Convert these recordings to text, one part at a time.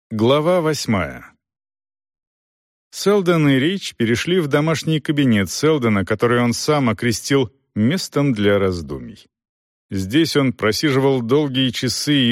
Глава 8. Селдон и Рич перешли в домашний кабинет Селдона, который он сам окрестил «местом для раздумий». Здесь он просиживал долгие часы и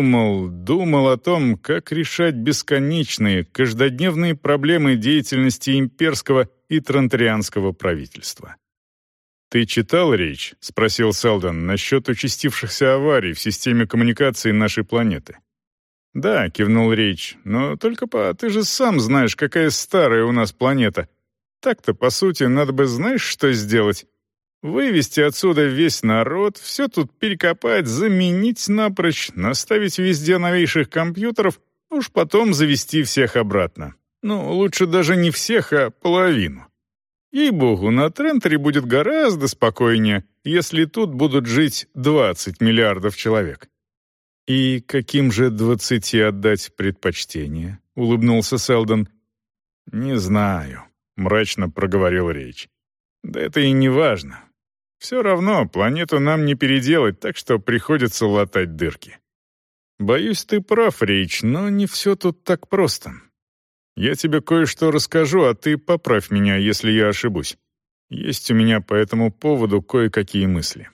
думал о том, как решать бесконечные, каждодневные проблемы деятельности имперского и тронтарианского правительства. «Ты читал, Рич?» — спросил Селдон насчет участившихся аварий в системе коммуникации нашей планеты. «Да», — кивнул Рич, — «но только ты же сам знаешь, какая старая у нас планета. Так-то, по сути, надо бы знаешь, что сделать? Вывести отсюда весь народ, все тут перекопать, заменить напрочь, наставить везде новейших компьютеров, уж потом завести всех обратно. Ну, лучше даже не всех, а половину. Ей-богу, на Тренторе будет гораздо спокойнее, если тут будут жить 20 миллиардов человек». «И каким же 20 отдать предпочтение?» — улыбнулся Селдон. «Не знаю», — мрачно проговорил Рич. «Да это и не важно. Все равно планету нам не переделать, так что приходится латать дырки». «Боюсь, ты прав, Рич, но не все тут так просто. Я тебе кое-что расскажу, а ты поправь меня, если я ошибусь. Есть у меня по этому поводу кое-какие мысли».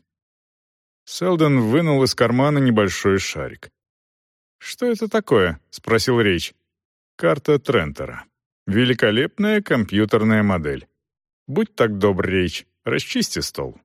Селдон вынул из кармана небольшой шарик. «Что это такое?» — спросил Рич. «Карта Трентора. Великолепная компьютерная модель. Будь так добр, Рич, расчисти стол».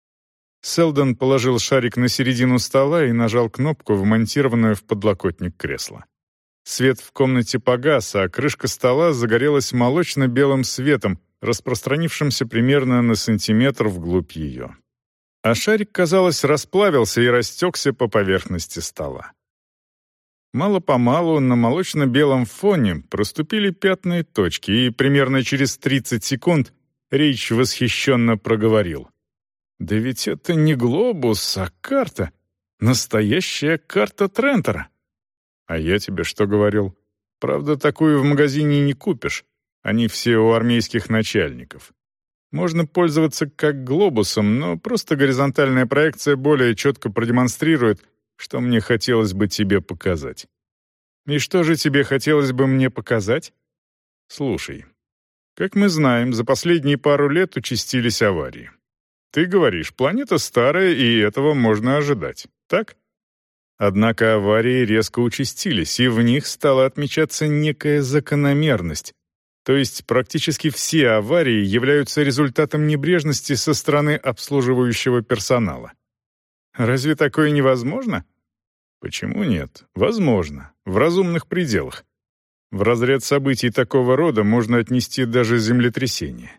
Селдон положил шарик на середину стола и нажал кнопку, вмонтированную в подлокотник кресла. Свет в комнате погас, а крышка стола загорелась молочно-белым светом, распространившимся примерно на сантиметр вглубь ее. А шарик, казалось, расплавился и растекся по поверхности стола. Мало-помалу на молочно-белом фоне проступили пятна и точки, и примерно через 30 секунд Рич восхищенно проговорил. «Да ведь это не глобус, а карта. Настоящая карта Трентора». «А я тебе что говорил? Правда, такую в магазине не купишь. Они все у армейских начальников. Можно пользоваться как глобусом, но просто горизонтальная проекция более четко продемонстрирует, что мне хотелось бы тебе показать». «И что же тебе хотелось бы мне показать?» «Слушай, как мы знаем, за последние пару лет участились аварии. Ты говоришь, планета старая, и этого можно ожидать, так? Однако аварии резко участились, и в них стала отмечаться некая закономерность. То есть практически все аварии являются результатом небрежности со стороны обслуживающего персонала. Разве такое невозможно? Почему нет? Возможно, в разумных пределах. В разряд событий такого рода можно отнести даже землетрясение.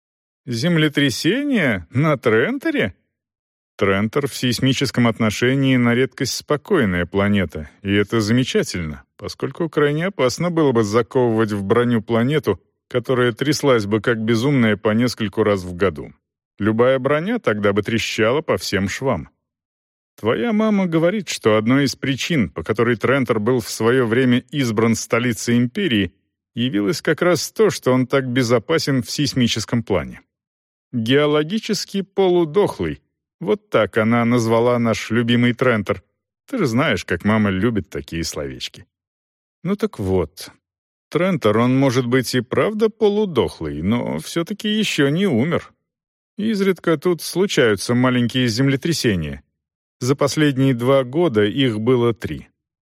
Землетрясение? На Тренторе? Трентор в сейсмическом отношении на редкость спокойная планета, и это замечательно, поскольку крайне опасно было бы заковывать в броню планету, которая тряслась бы как безумная по нескольку раз в году. Любая броня тогда бы трещала по всем швам. Твоя мама говорит, что одной из причин, по которой Трентор был в свое время избран столицей империи, явилось как раз то, что он так безопасен в сейсмическом плане. Геологически полудохлый. Вот так она назвала наш любимый Трентор. Ты же знаешь, как мама любит такие словечки. Ну так вот, Трентор, он может быть и правда полудохлый, но все-таки еще не умер. Изредка тут случаются маленькие землетрясения. За последние 2 года их было 3.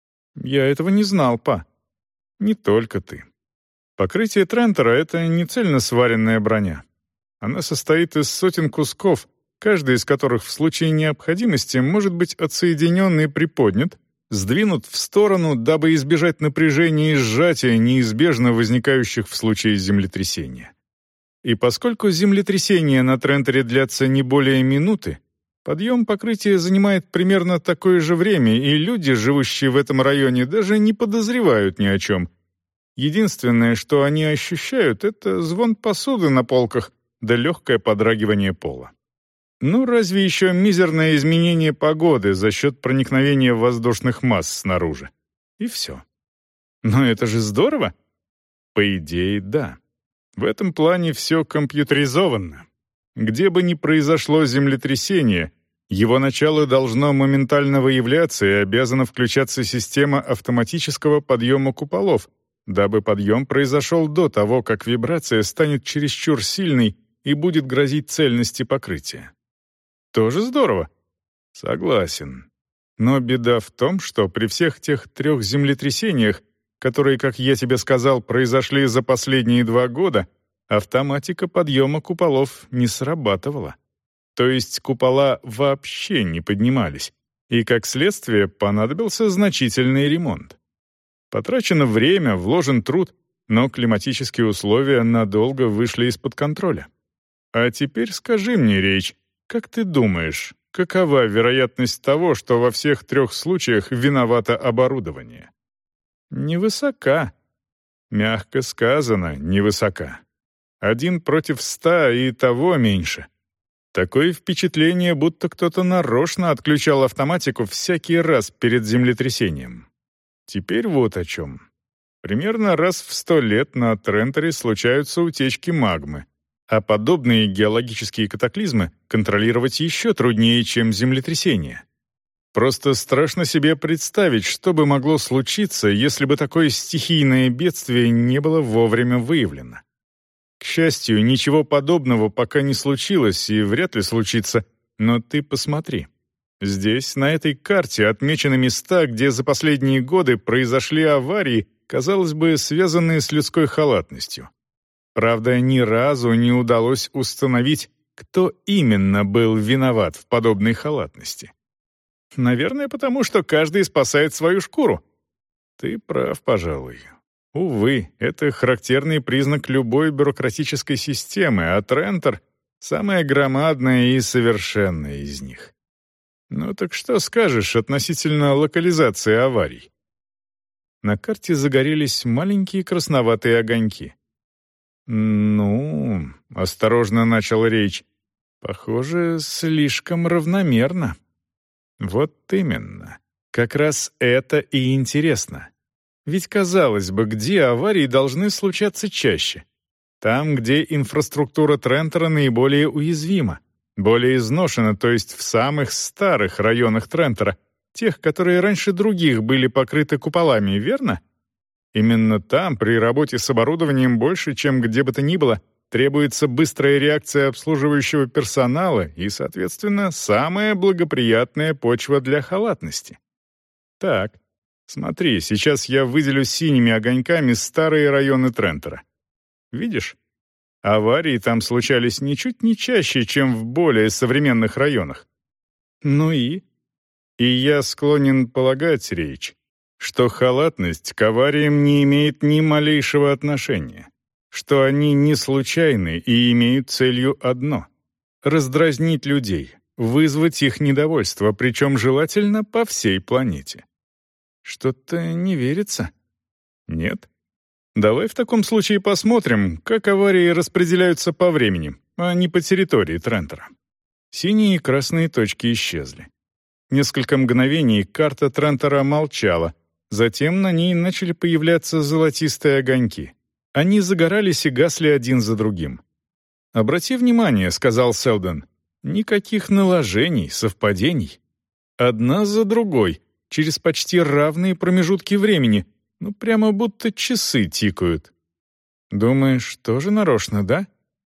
Я этого не знал, па. Не только ты. Покрытие Трентора — это не цельно сваренная броня. Она состоит из сотен кусков, каждый из которых в случае необходимости может быть отсоединен и приподнят, сдвинут в сторону, дабы избежать напряжения и сжатия, неизбежно возникающих в случае землетрясения. И поскольку землетрясения на Тренторе длятся не более минуты, подъем покрытия занимает примерно такое же время, и люди, живущие в этом районе, даже не подозревают ни о чем. Единственное, что они ощущают, это звон посуды на полках да легкое подрагивание пола. Ну, разве еще мизерное изменение погоды за счет проникновения воздушных масс снаружи. И все. Но это же здорово. По идее, да. В этом плане все компьютеризовано. Где бы ни произошло землетрясение, Его начало должно моментально выявляться и обязана включаться система автоматического подъема куполов, дабы подъем произошел до того, как вибрация станет чересчур сильной и будет грозить цельности покрытия. Тоже здорово. Согласен. Но беда в том, что при всех тех 3 землетрясениях, которые, как я тебе сказал, произошли за последние 2 года, автоматика подъема куполов не срабатывала. То есть купола вообще не поднимались, и, как следствие, понадобился значительный ремонт. Потрачено время, вложен труд, но климатические условия надолго вышли из-под контроля. А теперь скажи мне, Рейч, как ты думаешь, какова вероятность того, что во всех 3 случаях виновато оборудование? Невысока. Мягко сказано, невысока. 1 против 100 и того меньше. Такое впечатление, будто кто-то нарочно отключал автоматику всякий раз перед землетрясением. Теперь вот о чем. Примерно раз в 100 лет на Тренторе случаются утечки магмы, а подобные геологические катаклизмы контролировать еще труднее, чем землетрясения. Просто страшно себе представить, что бы могло случиться, если бы такое стихийное бедствие не было вовремя выявлено. К счастью, ничего подобного пока не случилось и вряд ли случится, но ты посмотри. Здесь, на этой карте, отмечены места, где за последние годы произошли аварии, казалось бы, связанные с людской халатностью. Правда, ни разу не удалось установить, кто именно был виноват в подобной халатности. Наверное, потому что каждый спасает свою шкуру. Ты прав, пожалуй. Увы, это характерный признак любой бюрократической системы, а Трентор — самая громадная и совершенная из них. Ну так что скажешь относительно локализации аварий? На карте загорелись маленькие красноватые огоньки. «Ну...» — осторожно начал Рейч. «Похоже, слишком равномерно». «Вот именно. Как раз это и интересно. Ведь, казалось бы, где аварии должны случаться чаще? Там, где инфраструктура Трентора наиболее уязвима, более изношена, то есть в самых старых районах Трентора, тех, которые раньше других были покрыты куполами, верно? Именно там, при работе с оборудованием больше, чем где бы то ни было, требуется быстрая реакция обслуживающего персонала и, соответственно, самая благоприятная почва для халатности. Так, смотри, сейчас я выделю синими огоньками старые районы Трентора. Видишь? Аварии там случались ничуть не чаще, чем в более современных районах. Ну и? И я склонен полагать, Рейч, что халатность к авариям не имеет ни малейшего отношения, что они не случайны и имеют целью одно — раздразнить людей, вызвать их недовольство, причем желательно по всей планете. Что-то не верится? Нет? Давай в таком случае посмотрим, как аварии распределяются по времени, а не по территории Трентора. Синие и красные точки исчезли. Несколько мгновений карта Трентора молчала, затем на ней начали появляться золотистые огоньки. Они загорались и гасли один за другим. «Обрати внимание», — сказал Селдон, — «никаких наложений, совпадений. Одна за другой, через почти равные промежутки времени, ну прямо будто часы тикают». «Думаешь, тоже нарочно, да?»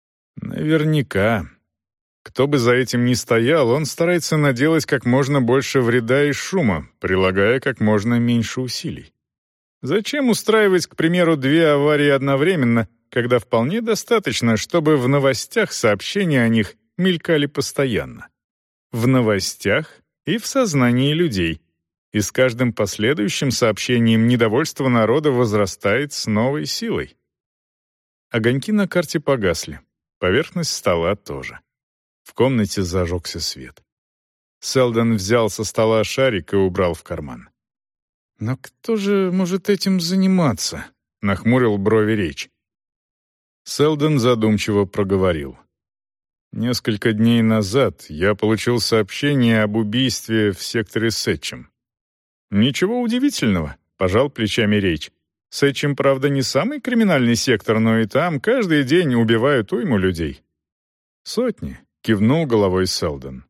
«Наверняка. Кто бы за этим ни стоял, он старается наделать как можно больше вреда и шума, прилагая как можно меньше усилий. Зачем устраивать, к примеру, 2 аварии одновременно, когда вполне достаточно, чтобы в новостях сообщения о них мелькали постоянно? В новостях и в сознании людей. И с каждым последующим сообщением недовольство народа возрастает с новой силой». Огоньки на карте погасли. Поверхность стола тоже. В комнате зажегся свет. Селдон взял со стола шарик и убрал в карман. «Но кто же может этим заниматься?» — нахмурил брови Рейч. Селдон задумчиво проговорил. «Несколько дней назад я получил сообщение об убийстве в секторе Сетчем». «Ничего удивительного», — пожал плечами Рейч. «Сетчем, правда, не самый криминальный сектор, но и там каждый день убивают уйму людей». «Сотни», — кивнул головой Селдон.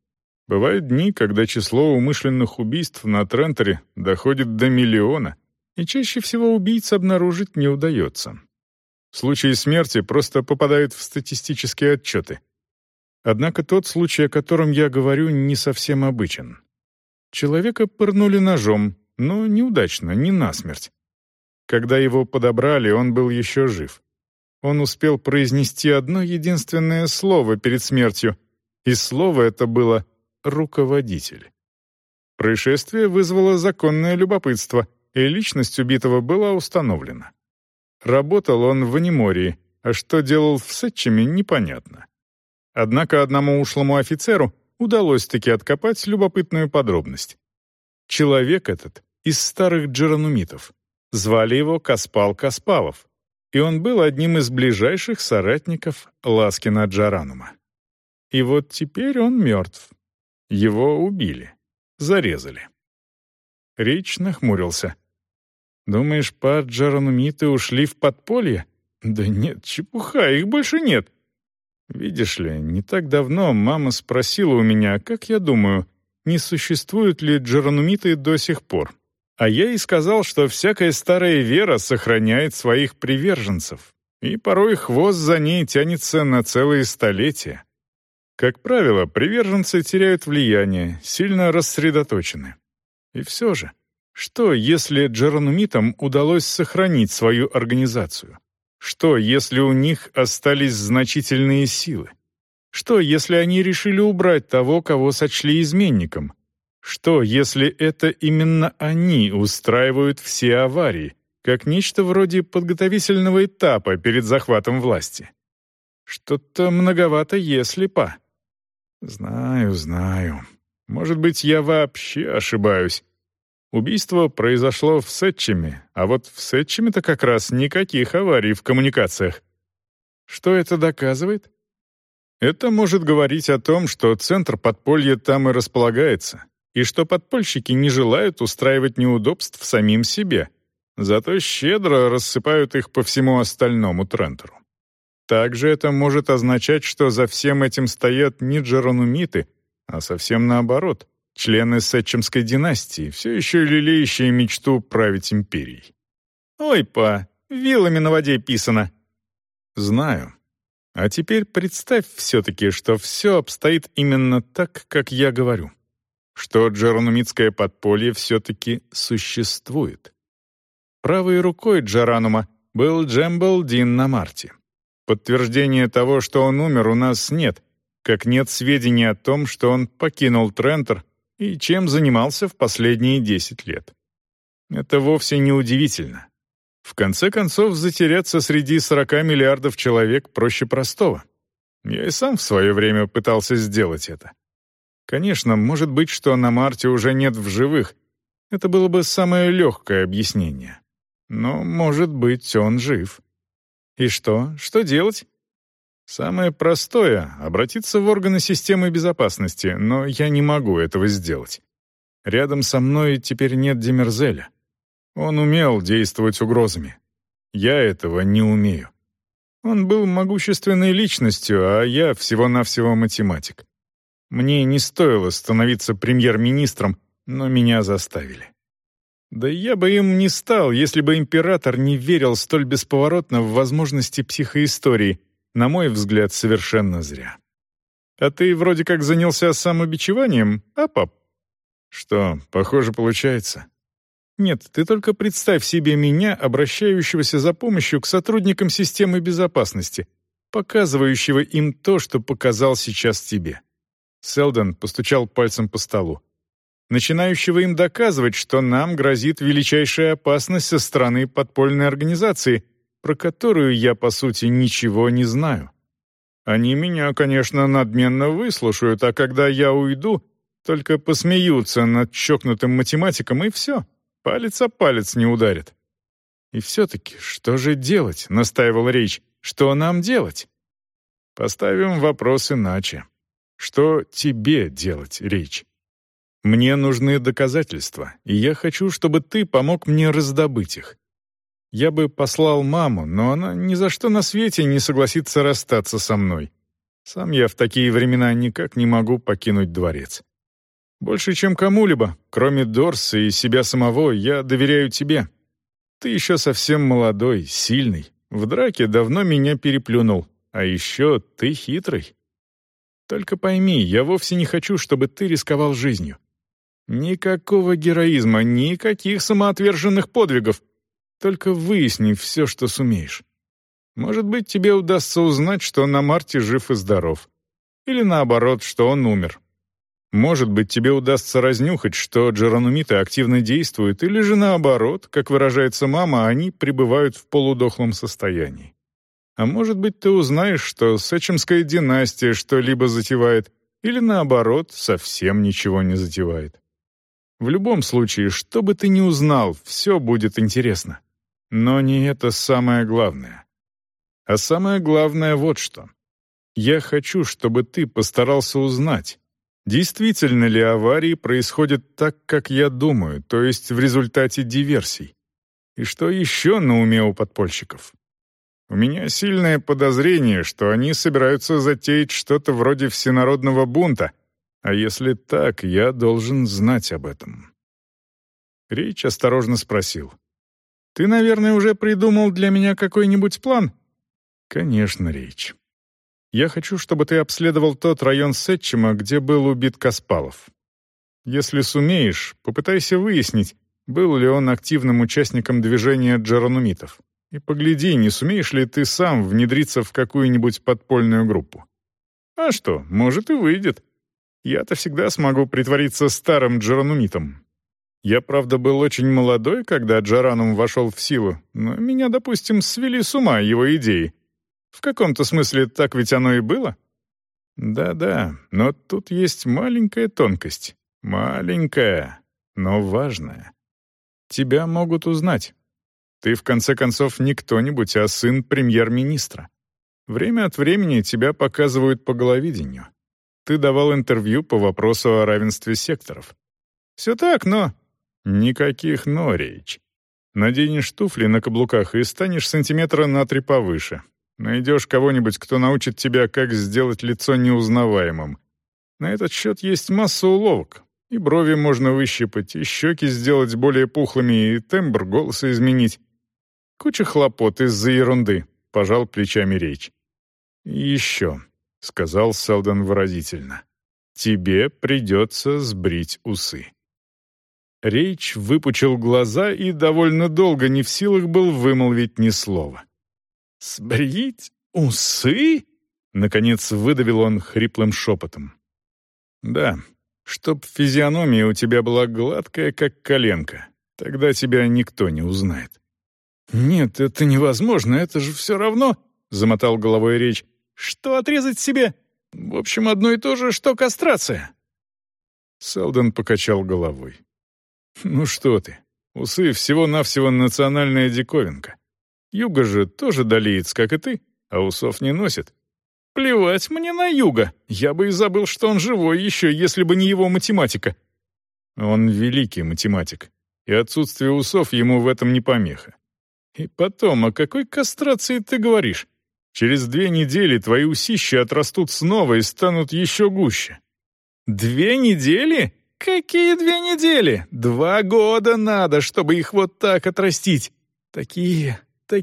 Бывают дни, когда число умышленных убийств на Тренторе доходит до 1 000 000, и чаще всего убийц обнаружить не удается. Случаи смерти просто попадают в статистические отчеты. Однако тот случай, о котором я говорю, не совсем обычен. Человека пырнули ножом, но неудачно, не насмерть. Когда его подобрали, он был еще жив. Он успел произнести одно единственное слово перед смертью, и слово это было «руководитель». Происшествие вызвало законное любопытство, и личность убитого была установлена. Работал он в Анимории, а что делал в Сетчеме, непонятно. Однако одному ушлому офицеру удалось-таки откопать любопытную подробность. Человек этот из старых джеронумитов. Звали его Каспал Каспалов, и он был одним из ближайших соратников Ласкина Джаранума. И вот теперь он мертв. Его убили, зарезали. Рич нахмурился. «Думаешь, джаранумиты ушли в подполье?» «Да нет, чепуха, их больше нет». «Видишь ли, не так давно мама спросила у меня, как я думаю, не существуют ли джаранумиты до сих пор. А я ей сказал, что всякая старая вера сохраняет своих приверженцев, и порой хвост за ней тянется на целые столетия. Как правило, приверженцы теряют влияние, сильно рассредоточены. И все же, что, если джаранумитам удалось сохранить свою организацию? Что, если у них остались значительные силы? Что, если они решили убрать того, кого сочли изменником? Что, если это именно они устраивают все аварии, как нечто вроде подготовительного этапа перед захватом власти? Что-то многовато «если», па. Знаю. Может быть, я вообще ошибаюсь. Убийство произошло в Сетчеме, а вот в Сетчеме-то как раз никаких аварий в коммуникациях. Что это доказывает? Это может говорить о том, что центр подполья там и располагается, и что подпольщики не желают устраивать неудобств самим себе, зато щедро рассыпают их по всему остальному Трентору. Также это может означать, что за всем этим стоят не джаранумиты, а совсем наоборот, члены Сетчемской династии, все еще лелеющие мечту править империей. «Ой, па, вилами на воде писано». «Знаю. А теперь представь все-таки, что все обстоит именно так, как я говорю. Что джаранумитское подполье все-таки существует». Правой рукой Джаранума был Джембл Дин Намарти. Подтверждения того, что он умер, у нас нет, как нет сведений о том, что он покинул Трентор и чем занимался в последние 10 лет. Это вовсе не удивительно. В конце концов, затеряться среди 40 миллиардов человек проще простого. Я и сам в свое время пытался сделать это. Конечно, может быть, что на Марте уже нет в живых. Это было бы самое легкое объяснение. Но, может быть, он жив. И что? Что делать? Самое простое — обратиться в органы системы безопасности, но я не могу этого сделать. Рядом со мной теперь нет Демерзеля. Он умел действовать угрозами. Я этого не умею. Он был могущественной личностью, а я всего-навсего математик. Мне не стоило становиться премьер-министром, но меня заставили. Да я бы им не стал, если бы император не верил столь бесповоротно в возможности психоистории, на мой взгляд, совершенно зря. А ты вроде как занялся самобичеванием, а, пап? Что, похоже, получается? Нет, ты только представь себе меня, обращающегося за помощью к сотрудникам системы безопасности, показывающего им то, что показал сейчас тебе. Селдон постучал пальцем по столу. Начинающего им доказывать, что нам грозит величайшая опасность со стороны подпольной организации, про которую я, по сути, ничего не знаю. Они меня, конечно, надменно выслушают, а когда я уйду, только посмеются над чокнутым математиком, и все, палец о палец не ударит. «И все-таки, что же делать?» — настаивал Рич. «Что нам делать?» Поставим вопрос иначе. Что тебе делать, Рич? Мне нужны доказательства, и я хочу, чтобы ты помог мне раздобыть их. Я бы послал маму, но она ни за что на свете не согласится расстаться со мной. Сам я в такие времена никак не могу покинуть дворец. Больше, чем кому-либо, кроме Дорса и себя самого, я доверяю тебе. Ты еще совсем молодой, сильный. В драке давно меня переплюнул. А еще ты хитрый. Только пойми, я вовсе не хочу, чтобы ты рисковал жизнью. Никакого героизма, никаких самоотверженных подвигов. Только выясни все, что сумеешь. Может быть, тебе удастся узнать, что на Марте жив и здоров. Или наоборот, что он умер. Может быть, тебе удастся разнюхать, что джеранумиты активно действуют, или же наоборот, как выражается мама, они пребывают в полудохлом состоянии. А может быть, ты узнаешь, что Сечемская династия что-либо затевает, или наоборот, совсем ничего не затевает. В любом случае, что бы ты ни узнал, все будет интересно. Но не это самое главное. А самое главное вот что. Я хочу, чтобы ты постарался узнать, действительно ли аварии происходят так, как я думаю, то есть в результате диверсий. И что еще на уме у подпольщиков? У меня сильное подозрение, что они собираются затеять что-то вроде всенародного бунта, а если так, я должен знать об этом. Рейч осторожно спросил. «Ты, наверное, уже придумал для меня какой-нибудь план?» «Конечно, Рейч. Я хочу, чтобы ты обследовал тот район Сетчема, где был убит Каспалов. Если сумеешь, попытайся выяснить, был ли он активным участником движения джеранумитов. И погляди, не сумеешь ли ты сам внедриться в какую-нибудь подпольную группу. А что, может и выйдет. Я-то всегда смогу притвориться старым джеранумитом. Я, правда, был очень молодой, когда джеранум вошел в силу, но меня, допустим, свели с ума его идеи. В каком-то смысле так ведь оно и было? Да-да, но тут есть маленькая тонкость. Маленькая, но важная. Тебя могут узнать. Ты, в конце концов, не кто-нибудь, а сын премьер-министра. Время от времени тебя показывают по головидению. Ты давал интервью по вопросу о равенстве секторов. Все так, но... Никаких «но», Рейч. Наденешь туфли на каблуках и станешь сантиметра на 3 повыше. Найдешь кого-нибудь, кто научит тебя, как сделать лицо неузнаваемым. На этот счет есть масса уловок. И брови можно выщипать, и щеки сделать более пухлыми, и тембр голоса изменить. Куча хлопот из-за ерунды, пожал плечами Рейч. «И еще», — сказал Селдон выразительно, — «тебе придется сбрить усы». Рейч выпучил глаза и довольно долго не в силах был вымолвить ни слова. «Сбрить усы?» — наконец выдавил он хриплым шепотом. «Да, чтоб физиономия у тебя была гладкая, как коленка, тогда тебя никто не узнает». «Нет, это невозможно, это же все равно», — замотал головой Рейч, — «что отрезать себе? В общем, одно и то же, что кастрация». Селдон покачал головой. «Ну что ты, усы всего-навсего национальная диковинка. Юга же тоже долеец, как и ты, а усов не носит. Плевать мне на Юга, я бы и забыл, что он живой еще, если бы не его математика». Он великий математик, и отсутствие усов ему в этом не помеха. И потом, о какой кастрации ты говоришь? Через 2 недели твои усища отрастут снова и станут еще гуще. 2 недели? Какие 2 недели? 2 года надо, чтобы их вот так отрастить. Такие.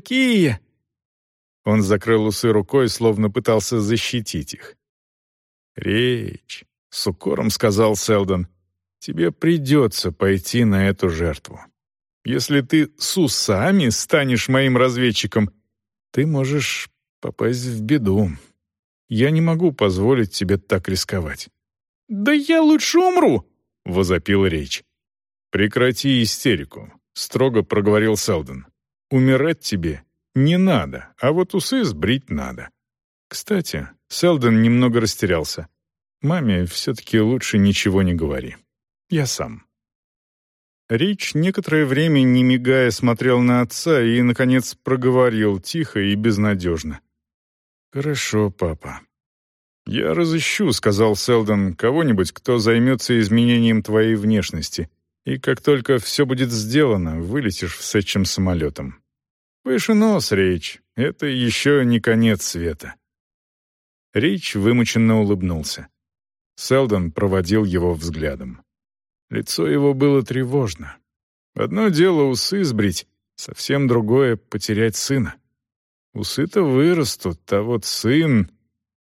Он закрыл усы рукой, словно пытался защитить их. «Речь», — с укором сказал Селдон, — «тебе придется пойти на эту жертву. Если ты с усами станешь моим разведчиком, ты можешь попасть в беду. Я не могу позволить тебе так рисковать». «Да я лучше умру!» — возопил Рейч. «Прекрати истерику», — строго проговорил Селдон. «Умирать тебе не надо, а вот усы сбрить надо». Кстати, Селдон немного растерялся. «Маме все-таки лучше ничего не говори. Я сам». Рич некоторое время, не мигая, смотрел на отца и, наконец, проговорил тихо и безнадежно. «Хорошо, папа». «Я разыщу», — сказал Селдон, — «кого-нибудь, кто займется изменением твоей внешности, и как только все будет сделано, вылетишь в Сетчем самолетом. Выше нос, Рейч, это еще не конец света». Рейч вымученно улыбнулся. Селдон проводил его взглядом. Лицо его было тревожно. Одно дело усы сбрить, совсем другое — потерять сына. Усы-то вырастут, а вот сын...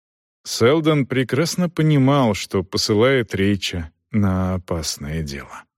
Селдон прекрасно понимал, что посылает Рейча на опасное дело.